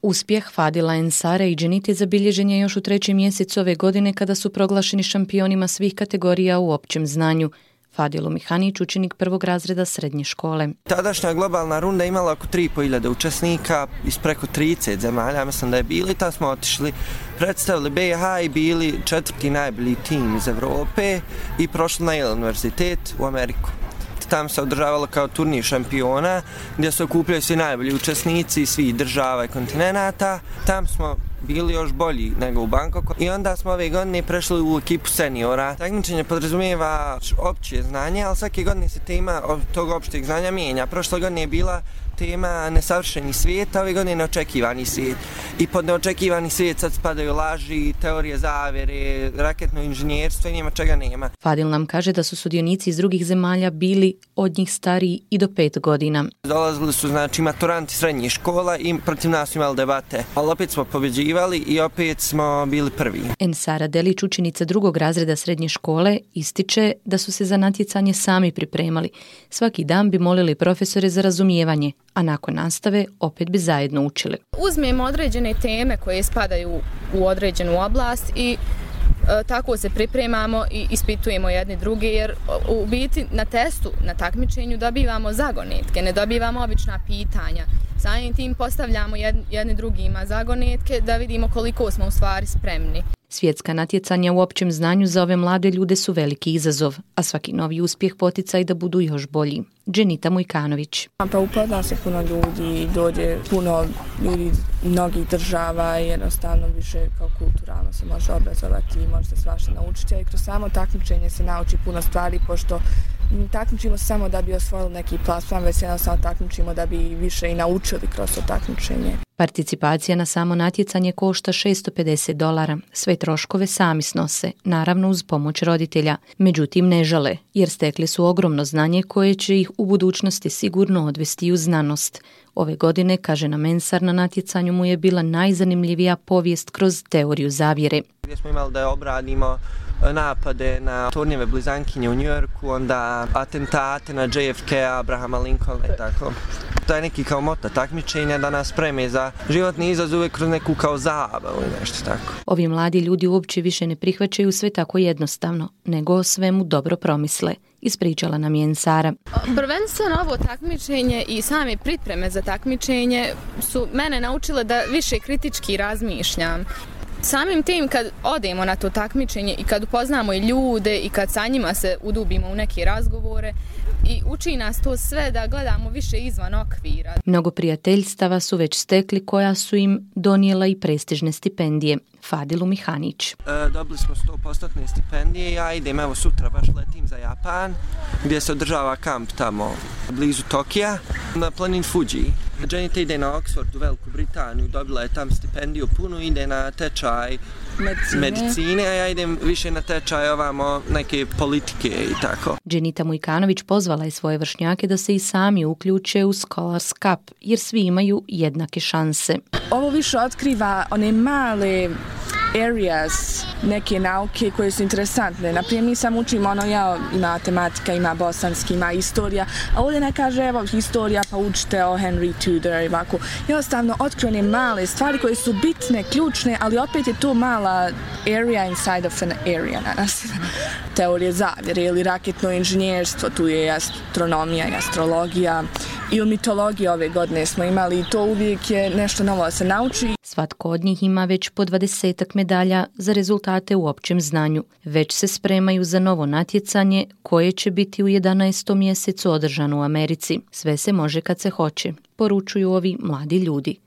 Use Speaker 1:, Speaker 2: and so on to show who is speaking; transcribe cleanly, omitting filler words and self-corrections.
Speaker 1: Uspjeh Fadila Ensare i Dženite zabilježen je još u 3. mjesecu ove godine kada su proglašeni šampionima svih kategorija u općem znanju. Fadilo Mihanić, učenik 1. razreda srednje škole.
Speaker 2: Tadašnja globalna runda imala oko 3.500 učesnika iz preko 30 zemalja, mislim da je bili. Tad smo otišli, predstavili BiH i bili 4. najbolji tim iz Evrope i prošli na Yale univerzitet u Ameriku. Tam se održavalo kao turnir šampiona gdje se okupljaju svi najbolji učesnici svih država i kontinenata. Tam smo bili još bolji nego u Bangkoku i onda smo ove godine prešli u ekipu seniora. Takmičenje podrazumijeva opće znanje, ali svake godine se tema tog opšteg znanja mijenja. Prošle godine je bila tema nesavršeni svijet, a ove godine neočekivani svijet. I pod neočekivani svijet sad spadaju laži, teorije zavjere, raketno inženjerstvo i njima čega nema.
Speaker 1: Fadil nam kaže da su sudionici iz drugih zemalja bili od njih stariji i do 5 godina.
Speaker 2: Dolazili su maturanti srednjih škola i protiv nas imali debate, ali opet smo pobjeđivali i opet smo bili prvi.
Speaker 1: Ensara Delić, učenica 2. razreda srednje škole, ističe da su se za natjecanje sami pripremali. Svaki dan bi molili profesore za razumijevanje, a nakon nastave opet bi zajedno učili.
Speaker 3: Uzmemo određene teme koje spadaju u određenu oblast i tako se pripremamo i ispitujemo jedni druge, jer u biti na testu, na takmičenju dobivamo zagonetke, ne dobivamo obična pitanja. Samim tim postavljamo jedni drugima zagonetke da vidimo koliko smo u stvari spremni.
Speaker 1: Svjetska natjecanja u općem znanju za ove mlade ljude su veliki izazov, a svaki novi uspjeh poticaj da budu još bolji. Dženita Mujkanović.
Speaker 4: Pa upozna se puno ljudi, dođe puno ljudi mnogih država i jednostavno više kao kulturalno se može obrazovati i može se svašta naučiti, a i kroz samo takmičenje se nauči puno stvari, pošto takmičimo samo da bi osvojili neki plasman, već jednostavno takmičimo da bi više i naučili kroz to takmičenje.
Speaker 1: Participacija na samo natjecanje košta $650. Sve troškove sami snose, naravno uz pomoć roditelja. Međutim, ne žale, jer stekli su ogromno znanje koje će ih u budućnosti sigurno odvesti u znanost. Ove godine, kaže nam Ensar, na natjecanju mu je bila najzanimljivija povijest kroz teoriju zavjere.
Speaker 2: Gdje smo imali da obradimo napade na tornjeve blizankinje u Njujorku, onda atentate na JFK, Abrahama Lincolna i tako. To je neki kao moto takmičenja da nas spreme za životni izazove kroz neku kao zabavu i nešto tako.
Speaker 1: Ovi mladi ljudi uopće više ne prihvaćaju sve tako jednostavno, nego o svemu dobro promisle. Ispričala nam je Ensara.
Speaker 3: Prvenstveno ovo takmičenje i same pripreme za takmičenje su mene naučile da više kritički razmišljam. Samim tim kad odemo na to takmičenje i kad upoznamo i ljude i kad sa njima se udubimo u neke razgovore i uči nas to sve da gledamo više izvan okvira.
Speaker 1: Mnogo prijateljstava su već stekli koja su im donijela i prestižne stipendije. Fadilu Mihanić.
Speaker 2: Dobili smo 100% stipendije, ja idem, evo sutra baš letim za Japan, gdje se održava kamp tamo blizu Tokija, na planini Fuji. Dženita ide na Oxford u Veliku Britaniju, dobila je tam stipendiju punu, ide na tečaj medicine, a ja idem više na tečaj ovamo neke politike i tako.
Speaker 1: Dženita Mujkanović pozvala je svoje vršnjake da se i sami uključe u Scholars Cup, jer svi imaju jednake šanse.
Speaker 4: Ovo više otkriva one male areas neke nauke koje su interesantne. Naprimjer, mi sam učim ima matematika, ima bosanski, ima istorija, a ovdje ne kaže evo historija pa učite o Henry Tudor i ovako. Jednostavno otkrivene male stvari koje su bitne, ključne, ali opet je to mala area inside of an area. Teorije zavjere ili raketno inženjerstvo, tu je astronomija i astrologija. I u mitologiji ove godine smo imali i to uvijek je nešto novo da se nauči.
Speaker 1: Svatko od njih ima već po 20 medalja za rezultate u općem znanju. Već se spremaju za novo natjecanje koje će biti u 11. mjesecu održano u Americi. Sve se može kad se hoće, poručuju ovi mladi ljudi.